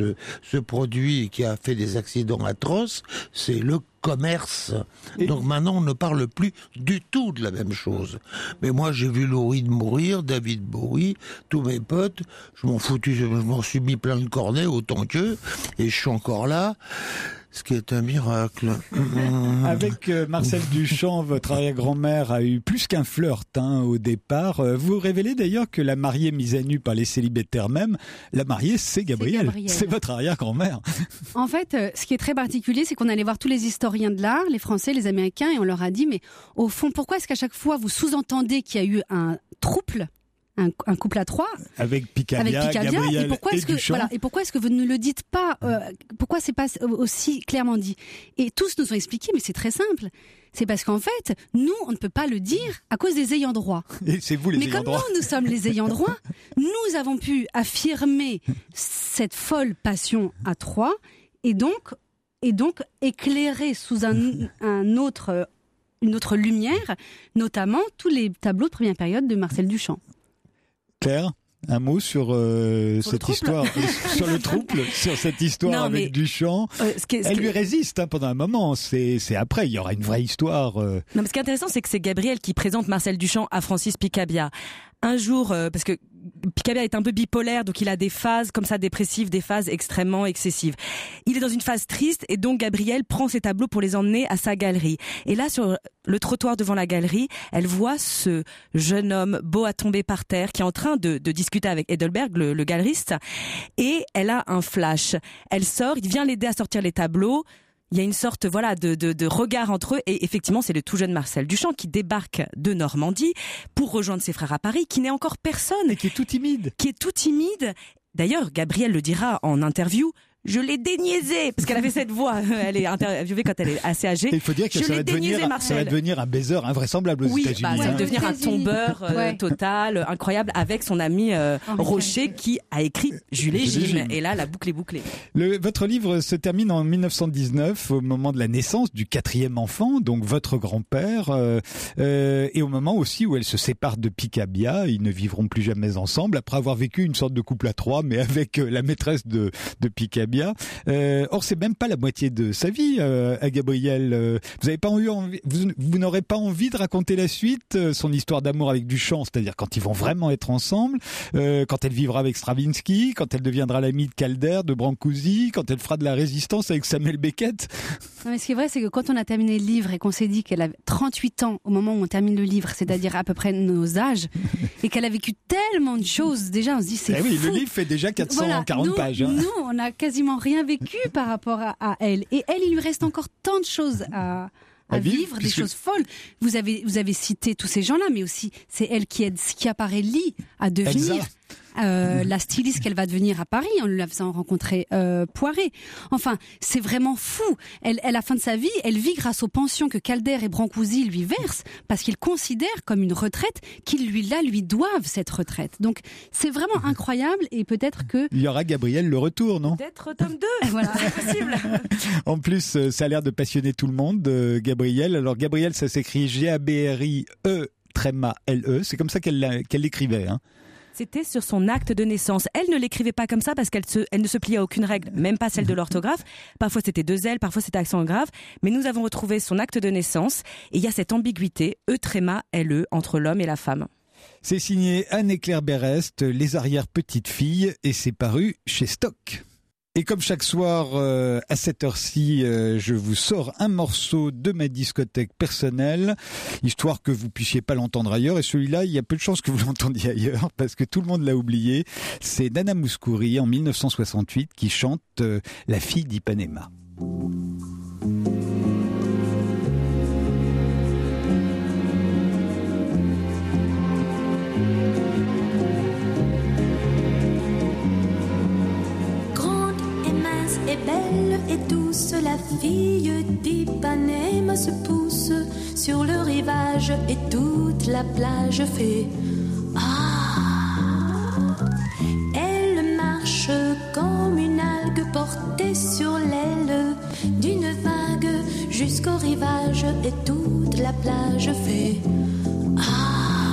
ce produit et qui a fait des accidents atroces, c'est le commerce. Donc maintenant, on ne parle plus du tout de la même chose. Mais moi, j'ai vu Laurine mourir, David Bowie, tous mes potes, je m'en suis mis plein de cornets autant qu'eux, et je suis encore là. Ce qui est un miracle. Avec Marcel Duchamp, votre arrière-grand-mère a eu plus qu'un flirt au départ. Vous révélez d'ailleurs que la mariée mise à nu par les célibataires même, la mariée, c'est Gabrielle. C'est votre arrière-grand-mère. En fait, ce qui est très particulier, c'est qu'on allait voir tous les historiens de l'art, les Français, les Américains, et on leur a dit, mais au fond, pourquoi est-ce qu'à chaque fois vous sous-entendez qu'il y a eu un trouble, un couple à trois avec Picabia, Gabriel et pourquoi est-ce que vous ne le dites pas, pourquoi c'est pas aussi clairement dit? Et tous nous ont expliqué, mais c'est très simple. C'est parce qu'en fait, nous, on ne peut pas le dire à cause des ayants droit. Et c'est vous les ayants droit. Mais comme nous sommes les ayants droit, nous avons pu affirmer cette folle passion à trois et donc éclairer sous une autre lumière, notamment tous les tableaux de première période de Marcel Duchamp. Claire, un mot sur cette histoire, sur le trouble, sur cette histoire avec Duchamp. Elle lui résiste pendant un moment. C'est après, il y aura une vraie histoire. Non, mais ce qui est intéressant, c'est que c'est Gabriel qui présente Marcel Duchamp à Francis Picabia. Un jour, parce que Picabia est un peu bipolaire, donc il a des phases comme ça dépressives, des phases extrêmement excessives. Il est dans une phase triste et donc Gabrielle prend ses tableaux pour les emmener à sa galerie. Et là, sur le trottoir devant la galerie, elle voit ce jeune homme beau à tomber par terre qui est en train de discuter avec Heidelberg, le galeriste, et elle a un flash. Elle sort, il vient l'aider à sortir les tableaux. Il y a une sorte de regard entre eux et effectivement c'est le tout jeune Marcel Duchamp qui débarque de Normandie pour rejoindre ses frères à Paris, qui n'est encore personne. Et qui est tout timide. D'ailleurs, Gabrielle le dira en interview. Je l'ai déniaisé, parce qu'elle avait cette voix, elle est interviewée quand elle est assez âgée. Il faut dire que ça va devenir un baiser invraisemblable aux États-Unis. Ça va devenir un tombeur total, incroyable, avec son ami Rocher qui a écrit Jules et Jim. Et là, la boucle est bouclée. Votre livre se termine en 1919, au moment de la naissance du 4e enfant, donc votre grand-père, et au moment aussi où elle se sépare de Picabia. Ils ne vivront plus jamais ensemble, après avoir vécu une sorte de couple à trois, mais avec la maîtresse de Picabia. bien. Or, c'est même pas la moitié de sa vie à Gabriel. Vous avez pas eu envie, vous n'aurez pas envie de raconter la suite, son histoire d'amour avec Duchamp, c'est-à-dire quand ils vont vraiment être ensemble, quand elle vivra avec Stravinsky, quand elle deviendra l'amie de Calder, de Brancusi, quand elle fera de la résistance avec Samuel Beckett. Non, mais ce qui est vrai, c'est que quand on a terminé le livre et qu'on s'est dit qu'elle avait 38 ans au moment où on termine le livre, c'est-à-dire à peu près nos âges, et qu'elle a vécu tellement de choses, déjà on se dit c'est fou. Oui, le livre fait déjà 440 pages. Hein. Nous, on n'a quasiment rien vécu par rapport à elle. Et elle, il lui reste encore tant de choses à vivre, des choses folles. Vous avez cité tous ces gens-là, mais aussi c'est elle qui a Parelli à devenir. Elsa. La styliste qu'elle va devenir à Paris en lui faisant rencontrer Poiret. Enfin, c'est vraiment fou. Elle, à la fin de sa vie, elle vit grâce aux pensions que Calder et Brancusi lui versent parce qu'ils considèrent comme une retraite qu'ils lui doivent cette retraite. Donc, c'est vraiment incroyable et peut-être que... Il y aura Gabriel le retour, non ? Peut-être tome 2, voilà. c'est possible. En plus, ça a l'air de passionner tout le monde, Gabriel. Alors, Gabriel, ça s'écrit G-A-B-R-I-E-L-E. C'est comme ça qu'elle l'écrivait, hein. C'était sur son acte de naissance. Elle ne l'écrivait pas comme ça parce qu'elle ne se pliait à aucune règle, même pas celle de l'orthographe. Parfois c'était 2 L, parfois c'était accent grave. Mais nous avons retrouvé son acte de naissance et il y a cette ambiguïté, E-L-E, entre l'homme et la femme. C'est signé Anne-Claire Berest, Les arrière-petites-filles, et c'est paru chez Stock. Et comme chaque soir, à cette heure-ci, je vous sors un morceau de ma discothèque personnelle, histoire que vous puissiez pas l'entendre ailleurs. Et celui-là, il y a peu de chances que vous l'entendiez ailleurs, parce que tout le monde l'a oublié. C'est Nana Mouskouri, en 1968, qui chante La fille d'Ipanema. Et belle et douce, la fille d'Ipanema se pousse sur le rivage et toute la plage fait ah. Elle marche comme une algue portée sur l'aile d'une vague jusqu'au rivage et toute la plage fait ah.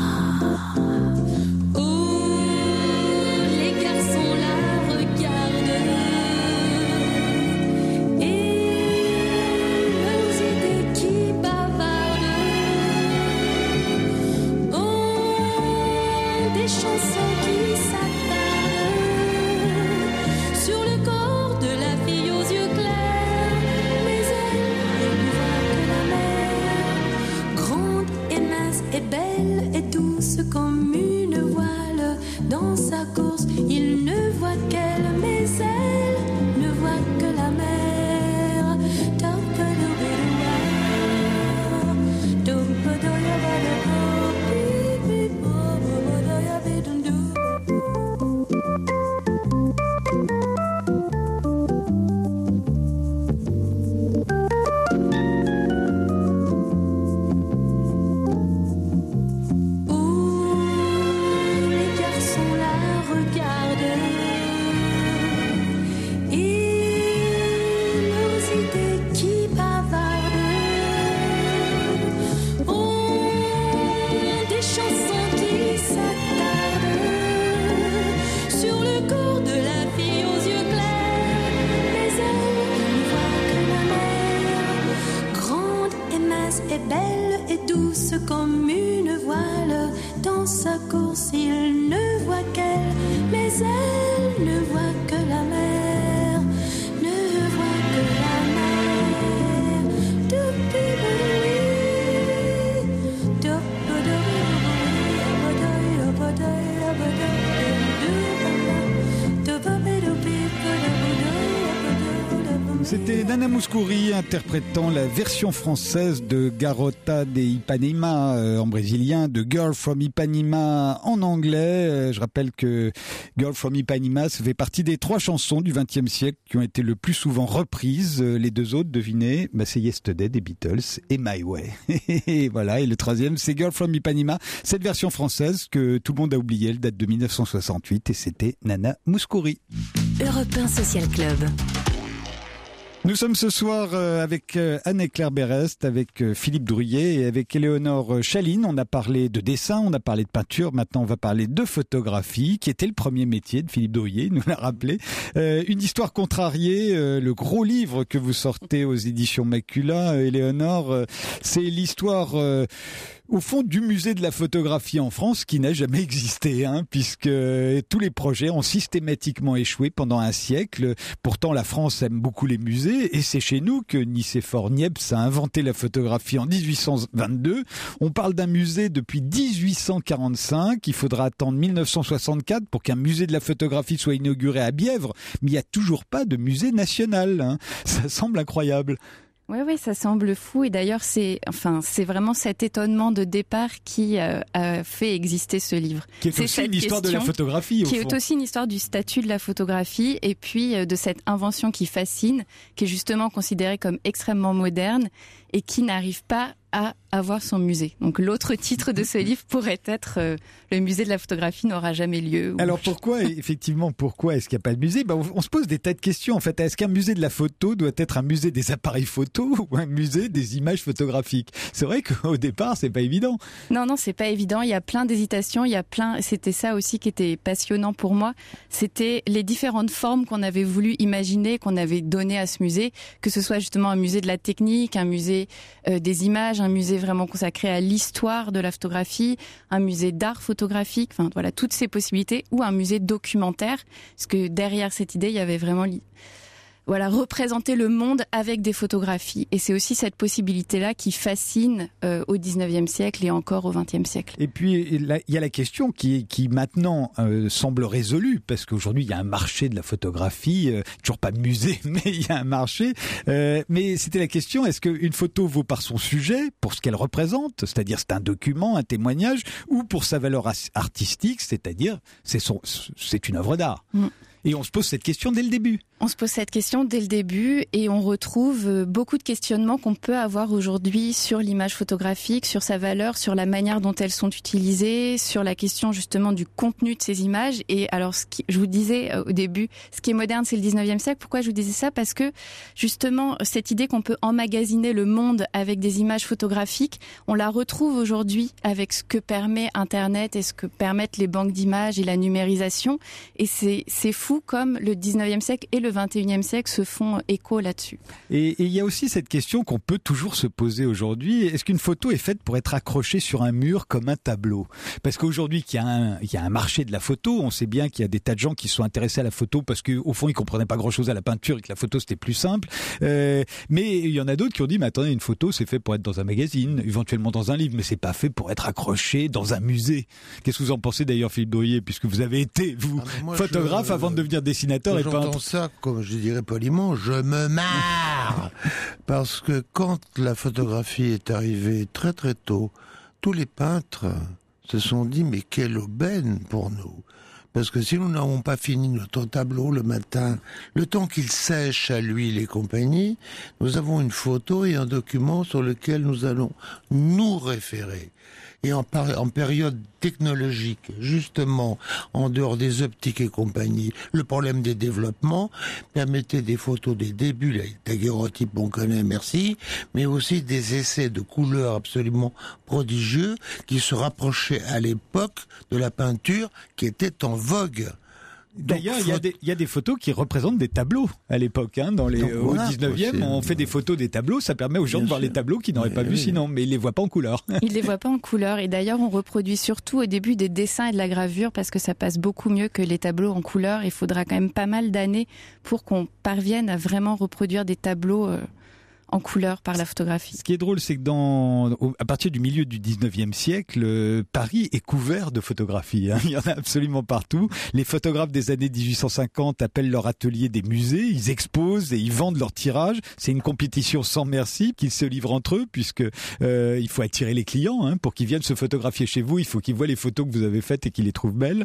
Comme une voile dans sa course, il ne voit qu'elle, mais elle ne voit que la mer. Comme une voile dans sa course, il ne voit qu'elle, mais elle ne voit que la mer, ne voit que la C'était Nana Mouskouri interprétant la version française de Garota de Ipanema en brésilien, de Girl from Ipanema en anglais. Je rappelle que Girl from Ipanema, ça fait partie des 3 chansons du XXe siècle qui ont été le plus souvent reprises. Les 2 autres, devinez, c'est Yesterday des Beatles et My Way. Et voilà, et le 3e, c'est Girl from Ipanema. Cette version française que tout le monde a oubliée, elle date de 1968 et c'était Nana Mouskouri. Europe 1 Social Club. Nous sommes ce soir avec Anne-Claire Berest, avec Philippe Drouillet et avec Éléonore Chaline. On a parlé de dessin, on a parlé de peinture, maintenant on va parler de photographie, qui était le premier métier de Philippe Drouillet, il nous l'a rappelé. Une histoire contrariée, le gros livre que vous sortez aux éditions Macula, Éléonore, c'est l'histoire... au fond du musée de la photographie en France qui n'a jamais existé, puisque tous les projets ont systématiquement échoué pendant un siècle. Pourtant, la France aime beaucoup les musées et c'est chez nous que Nicéphore Niepce a inventé la photographie en 1822. On parle d'un musée depuis 1845. Il faudra attendre 1964 pour qu'un musée de la photographie soit inauguré à Bièvre, mais il n'y a toujours pas de musée national. Ça semble incroyable. Oui, ça semble fou et d'ailleurs c'est vraiment cet étonnement de départ qui a fait exister ce livre. Qui est aussi une histoire de la photographie, qui est aussi une histoire du statut de la photographie et puis de cette invention qui fascine, qui est justement considérée comme extrêmement moderne et qui n'arrive pas à avoir son musée. Donc l'autre titre de ce livre pourrait être le musée de la photographie n'aura jamais lieu. Alors pourquoi est-ce qu'il n'y a pas de musée ? On se pose des tas de questions en fait. Est-ce qu'un musée de la photo doit être un musée des appareils photo ou un musée des images photographiques ? C'est vrai qu'au départ c'est pas évident. Non, c'est pas évident. Il y a plein d'hésitations. C'était ça aussi qui était passionnant pour moi. C'était les différentes formes qu'on avait voulu imaginer, qu'on avait données à ce musée, que ce soit justement un musée de la technique, un musée des images, un musée vraiment consacré à l'histoire de la photographie, un musée d'art photographique, toutes ces possibilités, ou un musée documentaire, parce que derrière cette idée, il y avait vraiment représenter le monde avec des photographies. Et c'est aussi cette possibilité-là qui fascine au 19e siècle et encore au 20e siècle. Et puis, il y a la question qui maintenant semble résolue, parce qu'aujourd'hui, il y a un marché de la photographie, toujours pas de musée, mais il y a un marché. Mais c'était la question, est-ce qu'une photo vaut par son sujet, pour ce qu'elle représente, c'est-à-dire c'est un document, un témoignage, ou pour sa valeur artistique, c'est-à-dire c'est une œuvre d'art. Et on se pose cette question dès le début. On se pose cette question dès le début et on retrouve beaucoup de questionnements qu'on peut avoir aujourd'hui sur l'image photographique, sur sa valeur, sur la manière dont elles sont utilisées, sur la question justement du contenu de ces images. Et alors, je vous disais au début, ce qui est moderne, c'est le 19e siècle. Pourquoi je vous disais ça ? Parce que justement, cette idée qu'on peut emmagasiner le monde avec des images photographiques, on la retrouve aujourd'hui avec ce que permet Internet et ce que permettent les banques d'images et la numérisation. Et c'est fou comme le 19e siècle et le 21e siècle se font écho là-dessus. Et il y a aussi cette question qu'on peut toujours se poser aujourd'hui. Est-ce qu'une photo est faite pour être accrochée sur un mur comme un tableau ? Parce qu'aujourd'hui, il y a un marché de la photo. On sait bien qu'il y a des tas de gens qui sont intéressés à la photo parce qu'au fond, ils comprenaient pas grand-chose à la peinture et que la photo, c'était plus simple. Mais il y en a d'autres qui ont dit, mais attendez, une photo, c'est fait pour être dans un magazine, éventuellement dans un livre, mais c'est pas fait pour être accroché dans un musée. Qu'est-ce que vous en pensez d'ailleurs, Philippe Drouillet, puisque vous avez été, photographe avant de devenir dessinateur et peintre ? J'entends ça, comme je dirais poliment, je me marre. Parce que quand la photographie est arrivée très très tôt, tous les peintres se sont dit, mais quelle aubaine pour nous. Parce que si nous n'avons pas fini notre tableau le matin, le temps qu'il sèche à l'huile et compagnie, nous avons une photo et un document sur lequel nous allons nous référer. Et en période technologique, justement, en dehors des optiques et compagnie, le problème des développements permettait des photos des débuts, les daguerreotypes on connaît, merci, mais aussi des essais de couleurs absolument prodigieux qui se rapprochaient à l'époque de la peinture qui était en vogue. D'ailleurs, il y a des photos qui représentent des tableaux à l'époque. Au 19e, on fait des photos des tableaux. Ça permet aux gens de voir les tableaux qu'ils n'auraient pas vus sinon, mais ils les voient pas en couleur. Ils les voient pas en couleur. Et d'ailleurs, on reproduit surtout au début des dessins et de la gravure parce que ça passe beaucoup mieux que les tableaux en couleur. Il faudra quand même pas mal d'années pour qu'on parvienne à vraiment reproduire des tableaux en couleur par la photographie. Ce qui est drôle, c'est que à partir du milieu du 19e siècle, Paris est couvert de photographies. Il y en a absolument partout. Les photographes des années 1850 appellent leur atelier des musées. Ils exposent et ils vendent leurs tirages. C'est une compétition sans merci qu'ils se livrent entre eux, puisque il faut attirer les clients pour qu'ils viennent se photographier chez vous. Il faut qu'ils voient les photos que vous avez faites et qu'ils les trouvent belles.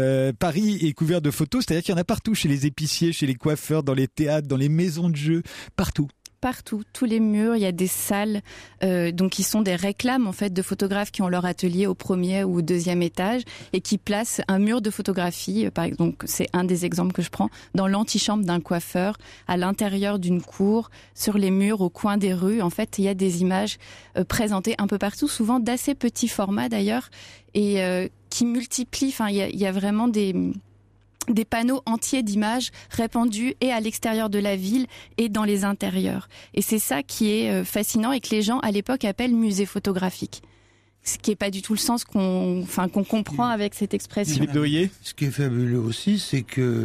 Paris est couvert de photos, c'est-à-dire qu'il y en a partout, chez les épiciers, chez les coiffeurs, dans les théâtres, dans les maisons de jeux, partout. partout, tous les murs. Il y a des salles, donc qui sont des réclames en fait de photographes qui ont leur atelier au premier ou au deuxième étage et qui placent un mur de photographie. Par exemple, donc c'est un des exemples que je prends dans l'antichambre d'un coiffeur, à l'intérieur d'une cour, sur les murs, au coin des rues. En fait, il y a des images présentées un peu partout, souvent d'assez petits formats d'ailleurs, et qui multiplient. Enfin, il y a vraiment des panneaux entiers d'images répandus et à l'extérieur de la ville et dans les intérieurs. Et c'est ça qui est fascinant et que les gens à l'époque appellent musée photographique. Ce qui n'est pas du tout le sens qu'on comprend avec cette expression. Philippe Drouillet. Ce qui est fabuleux aussi, c'est que,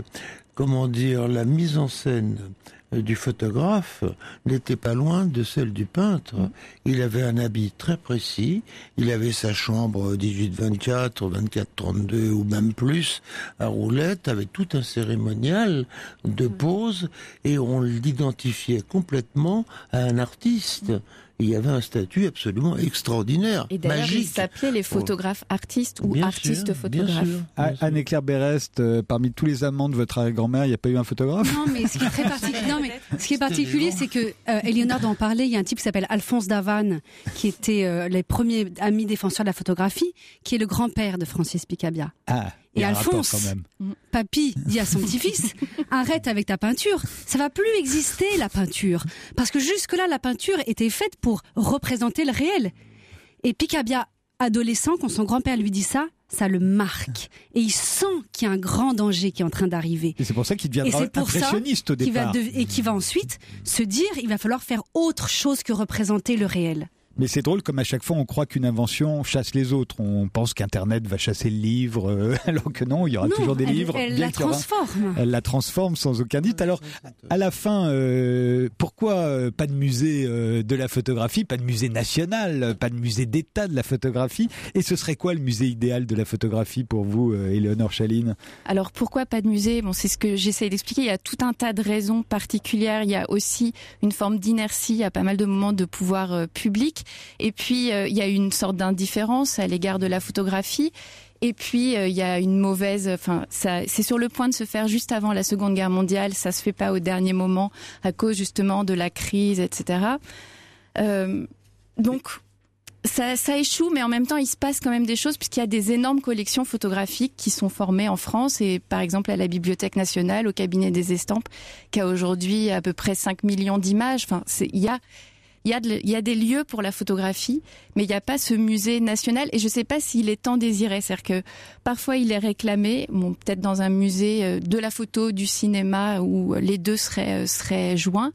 la mise en scène du photographe n'était pas loin de celle du peintre. Il avait un habit très précis, il avait sa chambre 18-24, 24-32 ou même plus à roulette avec tout un cérémonial de pose et on l'identifiait complètement à un artiste. Il y avait un statut absolument extraordinaire, et d'ailleurs, magique. Ils s'appelaient les photographes artistes ou bien artistes sûr, photographes. bien sûr. Anne-Claire Berest, parmi tous les amants de votre arrière-grand-mère, il n'y a pas eu un photographe? Non, mais ce qui est particulier, c'est que Éléonore d'en parler. Il y a un type qui s'appelle Alphonse Davanne, qui était les premiers amis défenseurs de la photographie, qui est le grand-père de Francis Picabia. Ah, et Alphonse, papy, dit à son petit-fils, arrête avec ta peinture, ça va plus exister la peinture. Parce que jusque-là, la peinture était faite pour représenter le réel. Et Picabia, adolescent, quand son grand-père lui dit ça le marque. Et il sent qu'il y a un grand danger qui est en train d'arriver. Et c'est pour ça qu'il deviendra impressionniste au départ. Et qui va ensuite se dire, il va falloir faire autre chose que représenter le réel. Mais c'est drôle, comme à chaque fois on croit qu'une invention chasse les autres. On pense qu'Internet va chasser le livre, alors que non, il y aura toujours des livres. Elle la transforme. Elle la transforme sans aucun doute. Alors, à la fin, pourquoi pas de musée de la photographie, pas de musée national, pas de musée d'État de la photographie? Et ce serait quoi le musée idéal de la photographie pour vous, Éléonore Chaline? Alors pourquoi pas de musée? Bon, c'est ce que j'essaie d'expliquer. Il y a tout un tas de raisons particulières. Il y a aussi une forme d'inertie à pas mal de moments de pouvoir public. Et puis, il y a une sorte d'indifférence à l'égard de la photographie. Et puis, il y a une mauvaise... c'est sur le point de se faire juste avant la Seconde Guerre mondiale. Ça se fait pas au dernier moment à cause justement de la crise, etc. Donc, ça échoue, mais en même temps, il se passe quand même des choses puisqu'il y a des énormes collections photographiques qui sont formées en France et par exemple à la Bibliothèque nationale, au cabinet des estampes, qui a aujourd'hui à peu près 5 millions d'images. Il y a des lieux pour la photographie, mais il n'y a pas ce musée national. Et je ne sais pas s'il est tant désiré. C'est-à-dire que parfois il est réclamé, peut-être dans un musée de la photo, du cinéma, où les deux seraient joints.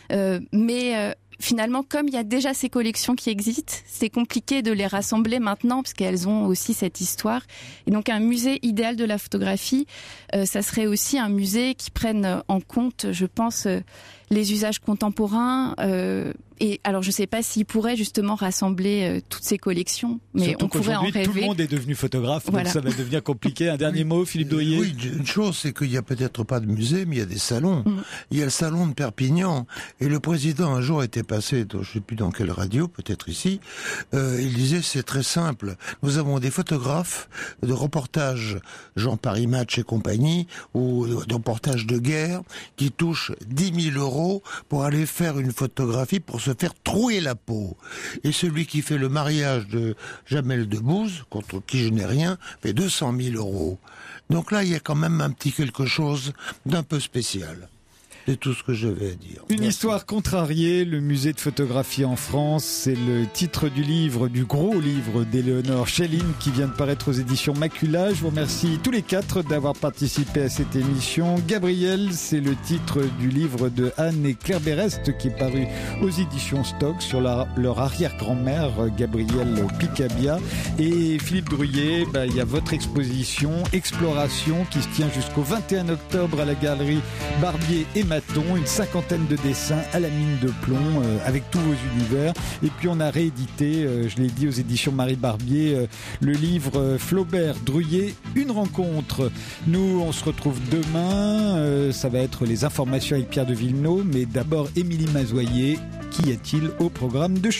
Mais finalement, comme il y a déjà ces collections qui existent, c'est compliqué de les rassembler maintenant, parce qu'elles ont aussi cette histoire. Et donc un musée idéal de la photographie, ça serait aussi un musée qui prenne en compte, je pense, les usages contemporains. Et alors, je ne sais pas s'il pourrait justement rassembler toutes ces collections, mais surtout on pourrait en rêver. Tout le monde est devenu photographe, voilà. Donc ça va devenir compliqué. Un dernier mot, Philippe Drouillet. Oui, une chose, c'est qu'il n'y a peut-être pas de musée, mais il y a des salons. Il y a le salon de Perpignan, et le président un jour était passé, je ne sais plus dans quelle radio, peut-être ici, il disait c'est très simple, nous avons des photographes de reportages, genre Paris Match et compagnie, ou de reportages de guerre, qui touchent 10 000 € pour aller faire une photographie pour se faire trouer la peau. Et celui qui fait le mariage de Jamel Debbouze, contre qui je n'ai rien, fait 200 000 €. Donc là, il y a quand même un petit quelque chose d'un peu spécial. C'est tout ce que j'avais à dire. Une histoire contrariée, le musée de photographie en France, c'est le titre du livre, du gros livre d'Éléonore Chaline qui vient de paraître aux éditions Macula. Je vous remercie tous les quatre d'avoir participé à cette émission. Gabriel, c'est le titre du livre de Anne et Claire Berest qui est paru aux éditions Stock sur leur arrière-grand-mère, Gabrielle Picabia. Et Philippe Drouillet, il y a votre exposition Exploration qui se tient jusqu'au 21 octobre à la galerie Barbier et Maton, une 50aine de dessins à la mine de plomb avec tous vos univers. Et puis on a réédité, je l'ai dit, aux éditions Marie Barbier, le livre Flaubert Drouillet, une rencontre. Nous, on se retrouve demain. Ça va être les informations avec Pierre de Villeneuve, mais d'abord Émilie Mazoyer. Qu'y a-t-il au programme de Shuffle ?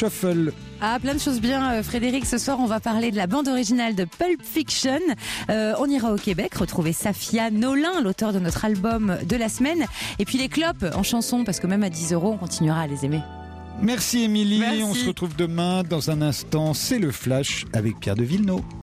Ah, plein de choses bien, Frédéric. Ce soir, on va parler de la bande originale de Pulp Fiction. On ira au Québec retrouver Safia Nolin, l'auteur de notre album de la semaine. Et puis les clopes en chanson, parce que même à 10 €, on continuera à les aimer. Merci Émilie, Merci. on se retrouve demain. Dans un instant, c'est le Flash avec Pierre de Villeneuve.